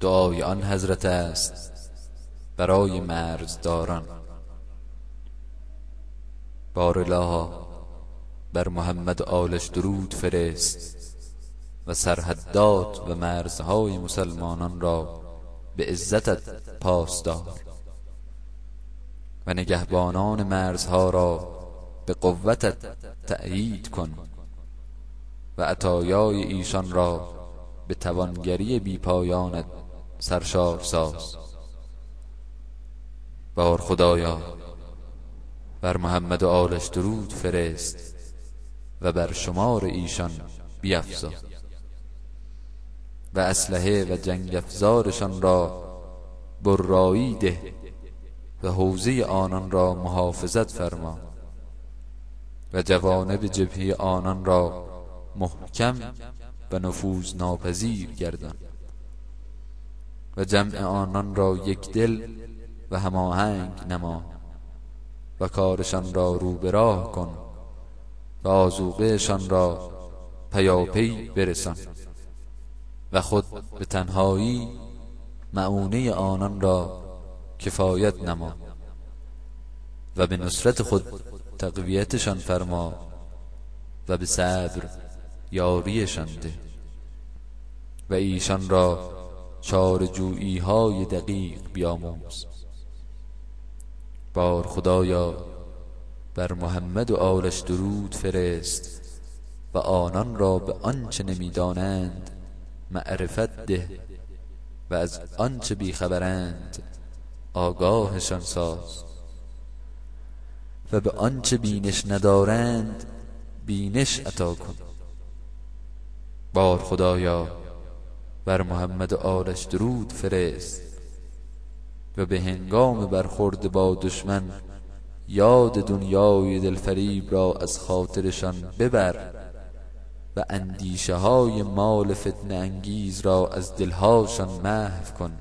دعای آن حضرت است برای مرزداران. بارالله بر محمد و آلش درود فرست و سرحدات و مرزهای مسلمانان را به عزتت پاسدار و نگهبانان مرزها را به قوتت تأیید کن و عطایای ایشان را به توانگری بیپایانت سرشار ساز. بار خدایا بر محمد و آلش درود فرست و بر شمار ایشان بیفزا و اسلحه و جنگ افزارشان را برایی ده و حوزه آنان را محافظت فرما و جوانب جبهه آنان را محکم و نفوذ ناپذیر گردان و جمع آنان را یک دل و هماهنگ نما و کارشان را رو به راه کن و آذوقهشان را پیاپی برسان و خود به تنهایی معونه آنان را کفایت نما و به نصرت خود تقویتشان فرما و به صبر یاریشان ده و ایشان را چاره‌جویی های دقیق بیاموز. بار خدایا بر محمد و آلش درود فرست و آنان را به آنچه نمیدانند معرفت ده و از آنچه بیخبرند آگاهشان ساز و به آنچه بینش ندارند بینش عطا کن. بار خدایا بر محمد و آلش درود فرست و به هنگام برخورد با دشمن یاد دنیای دلفریب را از خاطرشان ببر و اندیشه های مال فتنه انگیز را از دلهاشان محو کن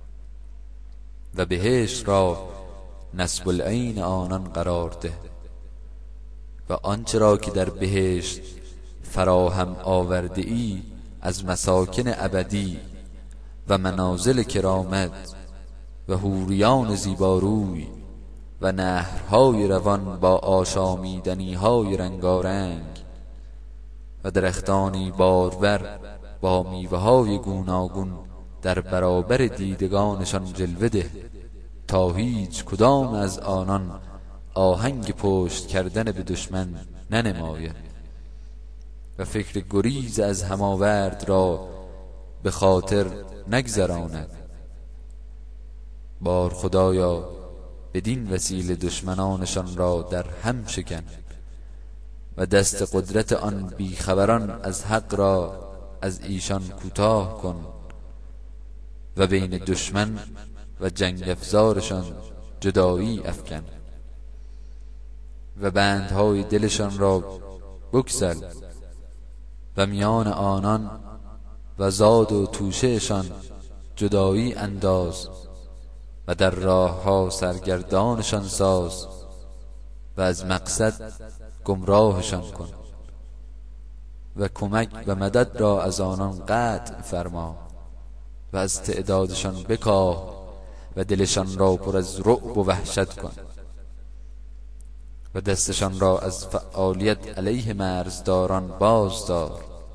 و بهشت را نصب العین آنان قرار ده و آنچه را که در بهشت فراهم آورده ای از مساکن ابدی و منازل کرامت و حوریان زیباروی و نهرهای روان با آشامیدنی‌های رنگارنگ و درختانی بارور با میوه‌های گوناگون در برابر دیدگانشان جلوه ده تا هیچ کدام از آنان آهنگ پشت کردن به دشمن ننماید و فکر گریز از هماورد را به خاطر نگذراند. بار خدایا بدین وسیله دشمنانشان را در هم شکن و دست قدرت آن بیخبران از حق را از ایشان کوتاه کن و بین دشمن و جنگ افزارشان جدایی افکن و بندهای دلشان را بگسل و میان آنان و زاد و توشهشان جدایی انداز و در راه ها سرگردانشان ساز و از مقصد گمراهشان کن و کمک و مدد را از آنان قطع فرما و از تعدادشان بکاه و دلشان را پر از رعب و وحشت کن و دستشان را از فعالیت علیه مرزداران بازدار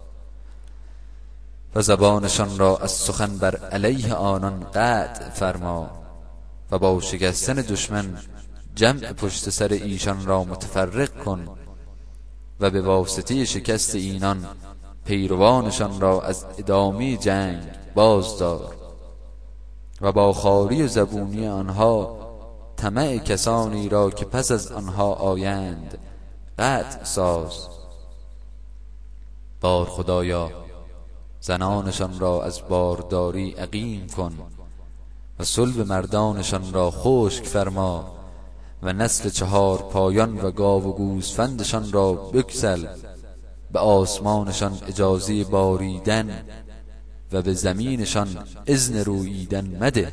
و زبانشان را از سخن بر علیه آنان قطع فرما و با شکستن دشمن جمع پشت سر ایشان را متفرق کن و به واسطه شکست اینان پیروانشان را از ادامه جنگ بازدار و با خواری و زبونی آنها طمع کسانی را که پس از آنها آیند قطع ساز. بار خدایا زنانشان را از بارداری عقیم کن و صلب مردانشان را خشک فرما و نسل 4 پایان و گاو و گوسفندشان را بگسل، به آسمانشان اجازه باریدن و به زمینشان اذن روییدن مده.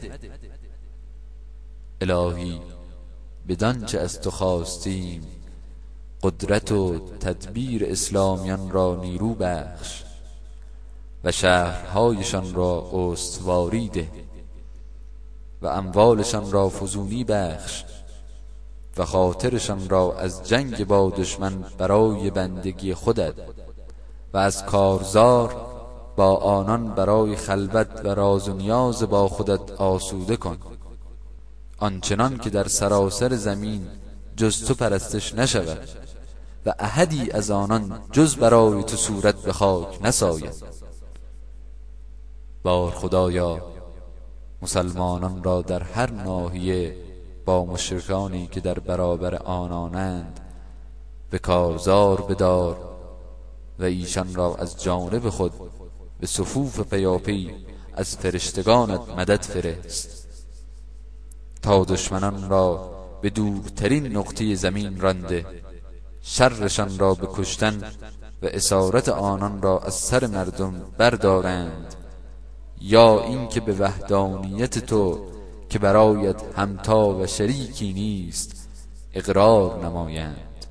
الهی بدانچه از تو خواستیم قدرت و تدبیر اسلامیان را نیرو بخش و شهرهایشان را استواری ده و اموالشان را فزونی بخش و خاطرشان را از جنگ با دشمن برای بندگی خودت و از کارزار با آنان برای خلوت و راز و نیاز با خودت آسوده کن، آنچنان که در سراسر زمین جز تو پرستش نشود و احدی از آنان جز برای تو صورت به خاک نساید. بار خدایا مسلمانان را در هر ناحیه با مشرکانی که در برابر آنانند به کارزار بدار و ایشان را از جانب خود به صفوف پیاپی از فرشتگانت مدد فرست تا دشمنان را به دورترین نقطه زمین رانده شرشان را به کشتن و اسارت آنان را از سر مردم بردارند، یا اینکه به وحدانیت تو که برایت همتا و شریکی نیست اقرار نمایند.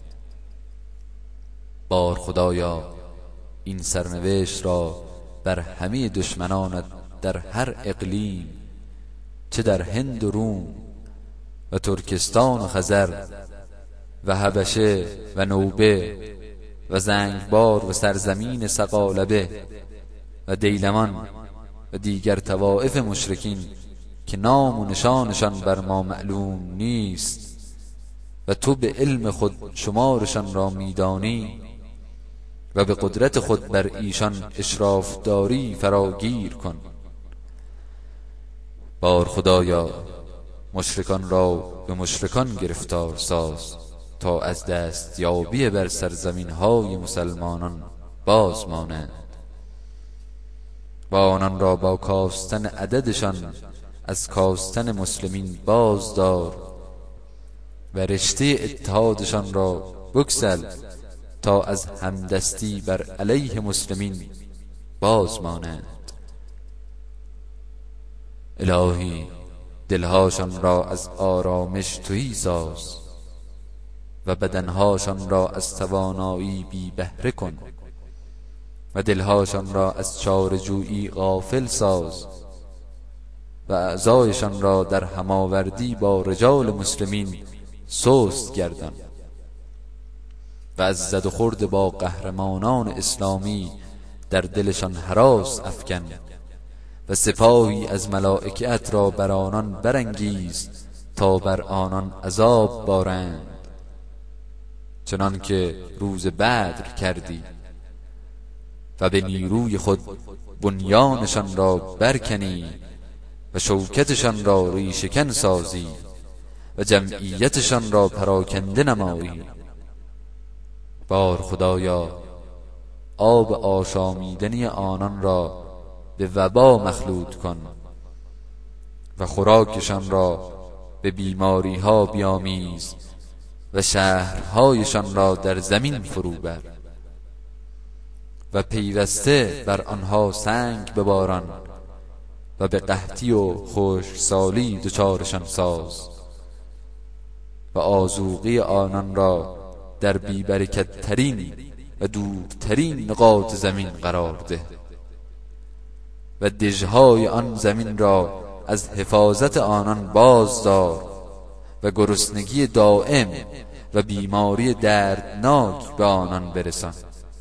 بار خدایا این سرنوشت را بر همه دشمنانت در هر اقلیم، چه در هند و روم و ترکستان و خزر و حبشه و نوبه و زنگبار و سرزمین سقالبه و دیلمان و دیگر طوائف مشرکین که نام و نشانشان بر ما معلوم نیست و تو به علم خود شمارشان را میدانی و به قدرت خود بر ایشان اشراف داری فراگیر کن. بار خدایا مشرکان را به مشرکان گرفتار ساز تا از دستیابی بر سرزمین های مسلمانان باز مانند و آنان را با کاستن عددشان از کاستن مسلمین باز دار و رشته اتحادشان را بگسل تا از همدستی بر علیه مسلمین باز مانند. الهی دلهاشان را از آرامش تهی ساز و بدنهاشان را از توانایی بی بهره کن و دلهاشان را از چاره‌جویی غافل ساز و اعضایشان را در هماوردی با رجال مسلمین سست گردان و از زد و خورد با قهرمانان اسلامی در دلشان هراس افکن و سپاهی از ملائکت را بر آنان برانگیز تا بر آنان عذاب بارند، چنان که روز بدر کردی و به نیروی خود بنیانشان را برکنی و شوکتشان را ریشه‌کن سازی و جمعیتشان را پراکنده نمایی. بار خدایا آب آشامیدنی آنان را به وبا مخلوط کن و خوراکشان را به بیماری ها بیامیز و شهرهایشان را در زمین فرو بر و پیوسته بر آنها سنگ بباران و به قحطی و خشکسالی دچارشان ساز و آذوقه آنان را در بیبرکت ترین و دورترین نقاط زمین قرار ده و دژهای آن زمین را از حفاظت آنان بازدار و گرسنگی دائم و بیماری دردناک به آنان برسان.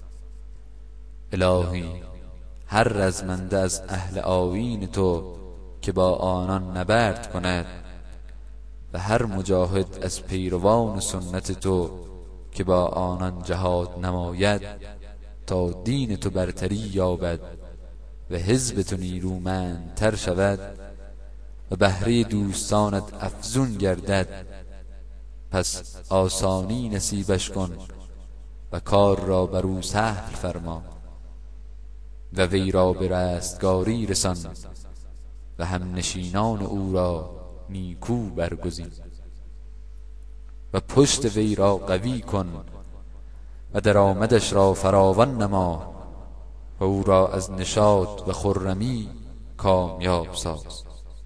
الهی هر رزمنده از اهل آیین تو که با آنان نبرد کند و هر مجاهد از پیروان سنت تو که با آنان جهاد نماید تا دین تو برتری یابد و حزب تو نیرومندتر شود و بهره دوستانت افزون گردد، پس آسانی نصیبش کن و کار را بر او سهل فرما و وی را به رستگاری رسان و همنشینان او را نیکو برگزین و پشت وی را قوی کن و درآمدش را فراوان نما و او را از نشاط و خرمی کامیاب ساز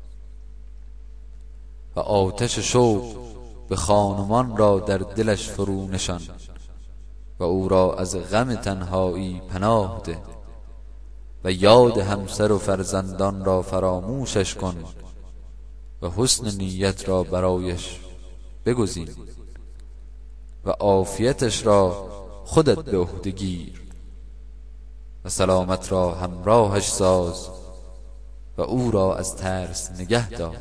و آتش شوق به خانمان را در دلش فرو نشان و او را از غم تنهایی پناه ده و یاد همسر و فرزندان را فراموشش کن و حسن نیت را برایش بگزین و عافیتش را خودت به عهده گیر و سلامت را همراهش ساز و او را از ترس نگه دار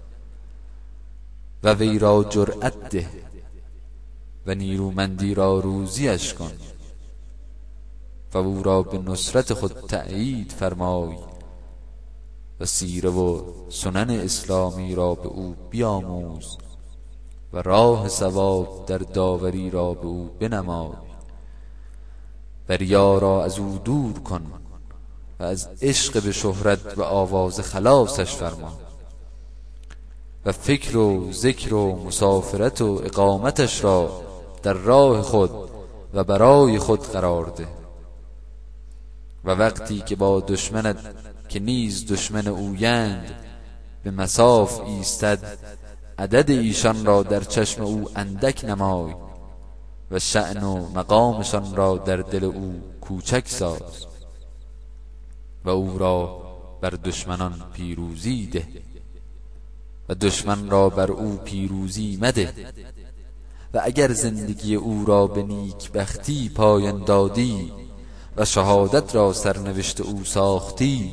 و وی را جرأت ده و نیرومندی را روزیش کن و او را به نصرت خود تأیید فرمای و سیره و سنن اسلامی را به او بیاموز و راه ثواب در داوری را به او بنمای و ریا را از او دور کن و از عشق به شهرت و آواز خلاصش فرما و فکر و ذکر و مسافرت و اقامتش را در راه خود و برای خود قرار ده و وقتی که با دشمنت که نیز دشمن اویند به مصاف ایستد عدد ایشان را در چشم او اندک نمای و شأن و مقامشان را در دل او کوچک ساز و او را بر دشمنان پیروزی ده و دشمن را بر او پیروزی مده و اگر زندگی او را به نیکبختی پایان دادی و شهادت را سرنوشت او ساختی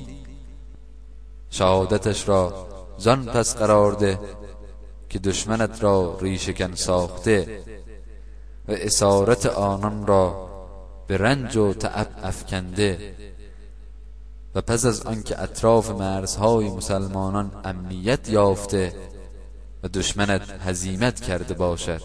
شهادتش را زان پس قرار ده که دشمنت را ریشه‌کن ساخته و اسارت آنان را به رنج و تعب افکنده و پس از آنکه اطراف مرزهای مسلمانان امنیت یافته و دشمنت هزیمت کرده باشد.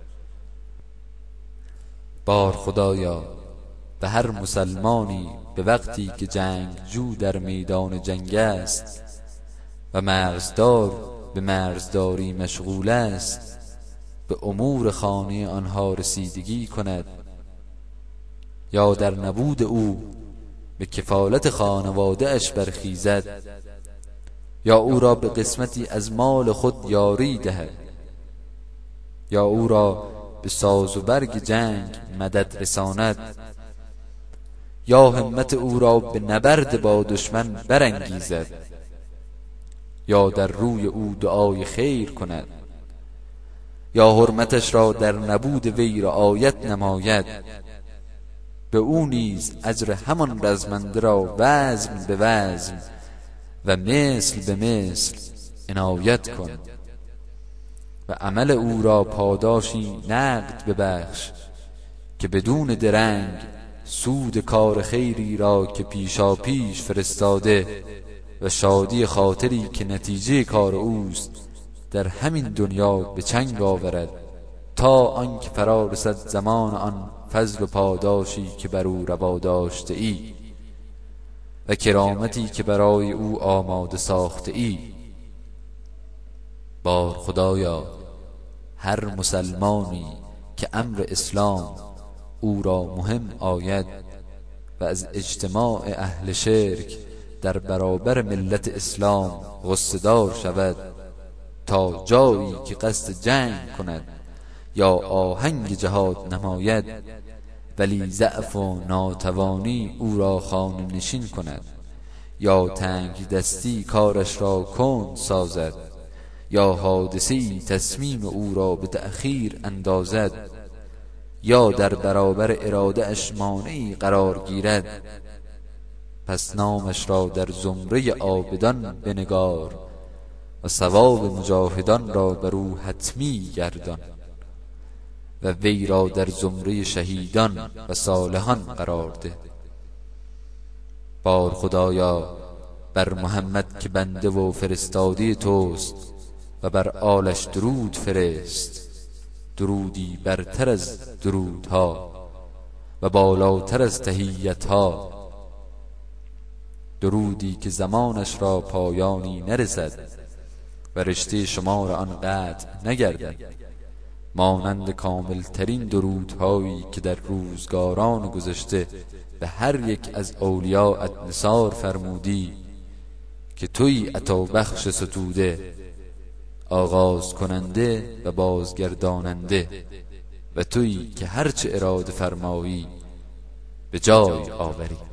بار خدایا به هر مسلمانی به وقتی که جنگجو در میدان جنگ است و مرزدار به مرزداری مشغول است به امور خانه آنها رسیدگی کند یا در نبود او به کفالت خانواده اش برخیزد یا او را به قسمتی از مال خود یاری دهد یا او را به ساز و برگ جنگ مدد رساند یا همت او را به نبرد با دشمن برانگیزد یا در روی او دعای خیر کند یا حرمتش را در نبود وی رعایت نماید به او نیز اجر همان رزمنده را وزن به وزن و مثل به مثل عنایت کن و عمل او را پاداشی نقد ببخش که بدون درنگ سود کار خیری را که پیشا پیش فرستاده و شادی خاطری که نتیجه کار اوست در همین دنیا به چنگ آورد تا آنکه فرا رسد زمان آن فضل و پاداشی که بر او روا داشته ای و کرامتی که برای او آماده ساخته ای. بار خدایا هر مسلمانی که امر اسلام او را مهم آید و از اجتماع اهل شرک در برابر ملت اسلام غصه دار شود تا جایی که قصد جنگ کند یا آهنگ جهاد نماید ولی ضعف و ناتوانی او را خانه نشین کند یا تنگ دستی کارش را کند سازد یا حادثه‌ای تصمیم او را به تأخیر اندازد یا در برابر اراده اش مانعی قرار گیرد پس نامش را در زمره عابدان بنگار و ثواب مجاهدان را بر او حتمی گردان و وی را در زمره شهیدان و صالحان قرار ده. بار خدایا بر محمد که بنده و فرستاده توست و بر آلش درود فرست، درودی برتر از درودها و بالاتر از تحیتها، درودی که زمانش را پایانی نرسد و رشته شمار آن قطع نگردد، مانند کامل ترین درودهایی که در روزگاران گذشته به هر یک از اولیاءت نثار فرمودی که تویی عطا بخش ستوده، آغاز کننده و بازگرداننده و تویی که هرچه اراده فرمایی به جای آوری.